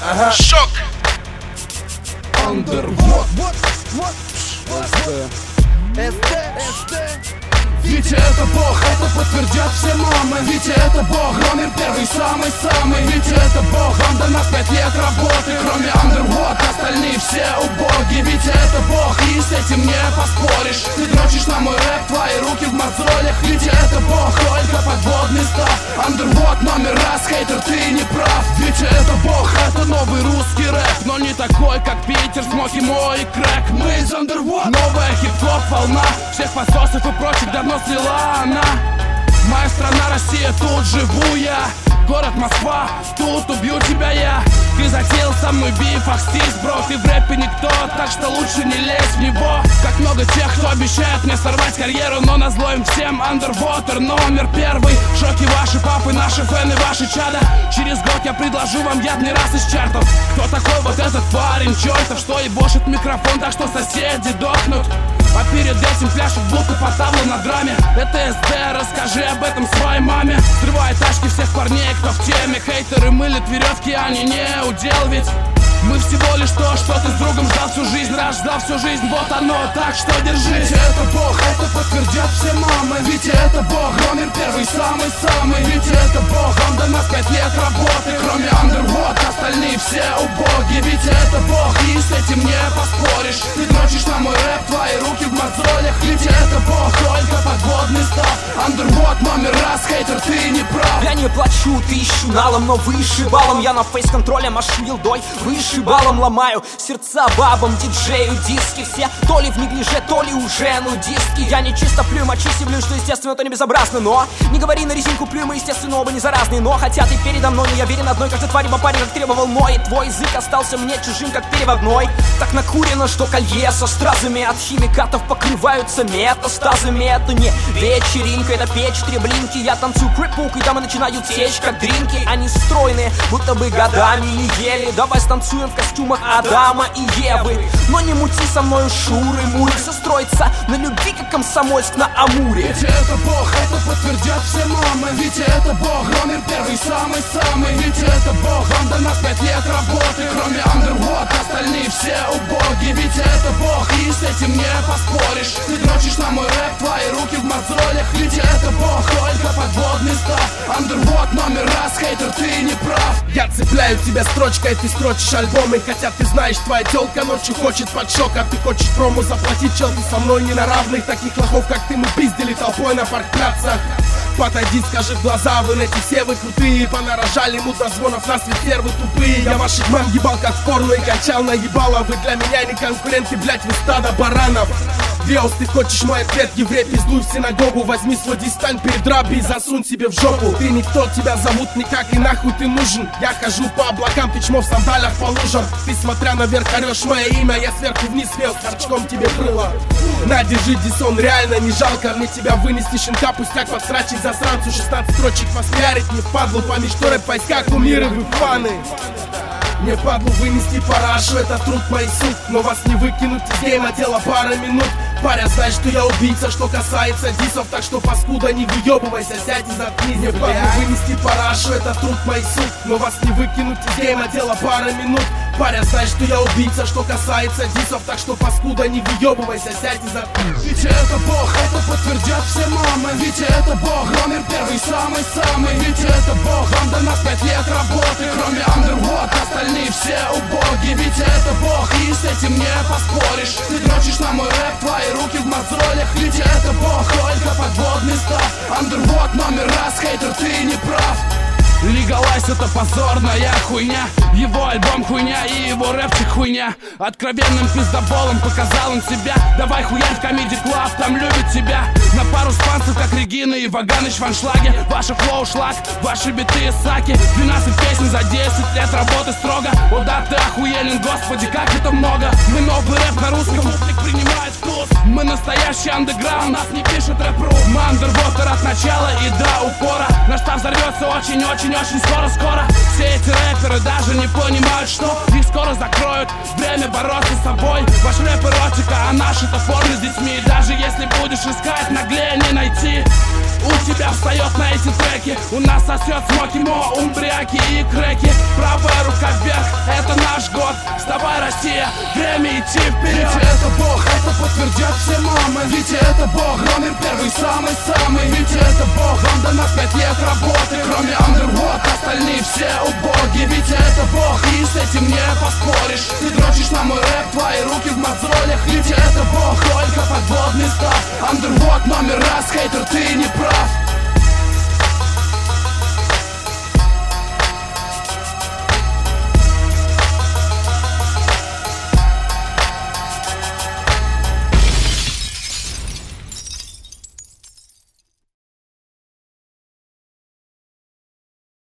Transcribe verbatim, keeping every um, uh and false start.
Ага. Шок. Underwood. Витя это бог, это подтвердят все мамы. Витя это бог, номер первый, самый-самый. Витя это бог, вам до нас пять лет работы. Кроме Underwood, остальные все убоги. Витя это бог, и с этим не поспоришь. Ты дрочишь на мой рэп, твои руки в мозолях. Витя это бог, только подводный став. Underwood номер раз, хейтер, ты не прав. Витя это бог, это новый русский рэп, но не такой, как Питер, Смоки Мо и Крэк. Мы из Underwood. Новая хип-хоп волна, всех пососов и прочих давно слила она. Моя страна Россия, тут живу я. Город Москва, тут убью тебя я. Ты затеял со мной биф, ахстись, бро. Ты в рэпе никто, так что лучше не лезь в него. Как много тех, кто обещает мне сорвать карьеру, но назло им всем. Underwater номер первый. В шоке ваши папы, наши фэны, ваши чада. Через год я предложу вам яд не раз из чартов. Кто такой вот этот парень чертов, что ебошит микрофон, так что соседи дохнут. А перед этим пляшут будто по таблу на драме. Это эс дэ, расскажи об этом своей маме. Срывает тачки всех парней, кто в теме. Хейтеры мылят веревки, они не удел ведь. Мы всего лишь то, что ты с другом ждал всю жизнь. Раз ждал всю жизнь, вот оно, так что держись. Витя это бог, это подтвердят все мамы. Витя это бог, номер первый, самый-самый. Витя это бог, вам до нас пять лет работы. Кроме Underwood, остальные все убоги. Витя это бог, и с этим не поспоришь. Ты дрочишь на мой рэп, твои руки в мозолях. Витя это бог, только подводный став. Underwood номер раз, хейтер, ты не прав. Я не плачу тысячу налом, но выше балом. Я на фейс-контроле машу елдой, выше балом ломаю сердца бабам, диджею, диски все. То ли в неглиже, то ли уже нудистки. Я не чисто плюю, мочи севлю, что естественно, то не безобразно. Но не говори на резинку плюй, мы естественно оба не заразные. Но хотя ты передо мной, но я верен одной, каждой твари бапаре, как требовал мой. И твой язык остался мне чужим, как переводной. Так накурено, что колье со стразами от химикатов покрываются метастазами. Это не вечеринка, это печь, три блинки. Я танцую крип-пук, и дамы начинают течь, как дринки. Они стройные, будто бы годами не ели. Давай станцуем в костюмах Адама и Евы. Но не мути со мною шуры, муры. Все строится на любви, как Комсомольск на Амуре. Витя это бог, это подтвердят все мамы. Витя это бог, номер первый, самый-самый. Витя это бог, вам до нас пять лет работы. Кроме Underwood, остальные все убоги. Витя это бог, и с этим не поспоришь. Ты дрочишь на мой рэп, твои руки в мозолях. Витя это бог, только подводный став. Underwood номер раз, хейтер, ты не прав. Я цепляю тебя строчкой, ты строчишь альбомы. Хотя ты знаешь, твоя тёлка ночью хочет под шок. А ты хочешь прому заплатить, чел, ты со мной не на равных. Таких лохов, как ты, мы пиздили толпой на паркплацах. Подойди, скажи в глаза, вы эти все вы крутые. Понарожали мудрозвонов, на свет вы тупые. Я ваших мам ебал как в порно и качал на ебало. Вы для меня не конкуренты, блять, вы стадо баранов. Веус, ты хочешь мой ответ, еврей, пиздуй в синагогу. Возьми свой дистань перед рабби и засунь себе в жопу. Ты никто, тебя зовут никак, и нахуй ты нужен. Я хожу по облакам, ты чмо в сандалях по лужам. Ты смотря наверх орешь мое имя, я сверху вниз вел, торчком тебе крыло. На, держи дисон, реально не жалко мне тебя вынести, щенка пустяк подсрачить засранцу. шестнадцать строчек воспиарить не впадлу, помнишь, что рэп войска, кумиры, вы фаны. Мне падлу вынести парашу, это труд моих сук. Но вас не выкинуть из гейма, дело пара минут. Паря, знаешь, что я убийца, что касается дисов. Так что, паскуда, не выебывайся, сядь и заткнись. Мне падлу вынести парашу, это труд моих сук. Но вас не выкинуть из гейма, дело пара минут. Паря, знаешь, что я убийца, что касается дисов. Так что, паскуда, не выебывайся, сядь и заткнись. Витя это бог, это подтвердят все мамы. Витя это бог, номер первый, самый-самый. Витя это бог, вам до нас пять лет работы. Кроме Underwood, остальные все убоги. Витя это бог, и с этим не поспоришь. Ты дрочишь на мой рэп, твои руки в мозолях. Витя это бог, только подводный став. Underwood номер раз, хейтер, ты не прав. Лигалайз это позорная хуйня. Его альбом хуйня и его рэпчик хуйня. Откровенным пиздоболом показал он себя. Давай хуярь в Comedy Club, там любят тебя. На пару спанцев, как Регина и Ваганыч в аншлаге. Ваши флоу шлак, ваши биты и саки. двенадцать песен за десять лет работы строго. О да, ты охуелен, господи, как это много. Мы новый рэп на русском, публик принимает вкус. Мы настоящий андеграунд, нас не пишет рэп-ру. Мы Underwater от начала и до упора. Наш штаб взорвется очень-очень очень скоро-скоро. Все эти рэперы даже не понимают, что их скоро закроют. Время бороться с собой. Ваш рэп эротика, а наш это порно с детьми. Даже если будешь искать, наглее не найти. У тебя встает на эти треки. У нас сосет Смоки Мо, умбряки и крэки. правая рука вверх, это наш год. Вставай, Россия, время идти вперед. Витя это Бог, это подтвердят все мамы. Витя это Бог, Ромер первый, самый-самый. Витя это Бог, вам до нас пять лет работы. Кроме Underworld, остальные все убоги. Витя это Бог, и с этим не поспоришь. Ты дрочишь на мой рэп, твои руки в мозолях. Витя это Бог.